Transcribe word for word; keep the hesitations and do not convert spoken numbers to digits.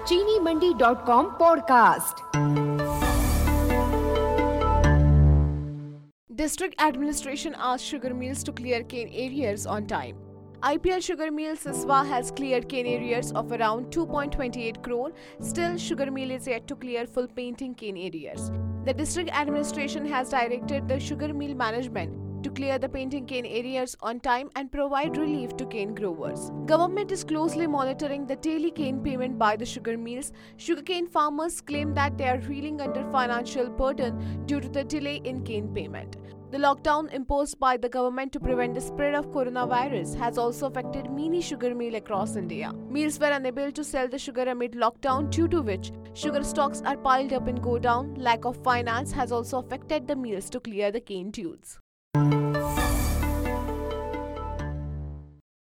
चीनी Mandi dot com podcast. District Administration asked sugar mills to clear cane arrears on time. I P L Sugar Mill Siswa has cleared cane arrears of around two point two eight crore. Still, sugar mill is yet to clear full painting cane arrears. The district administration has directed the sugar mill management to clear the painting cane arrears on time and provide relief to cane growers. Government is closely monitoring the daily cane payment by the sugar mills. Sugarcane farmers claim that they are reeling under financial burden due to the delay in cane payment. The lockdown imposed by the government to prevent the spread of coronavirus has also affected many sugar mills across India. Mills were unable to sell the sugar amid lockdown, due to which sugar stocks are piled up in godown. Lack of finance has also affected the mills to clear the cane dues.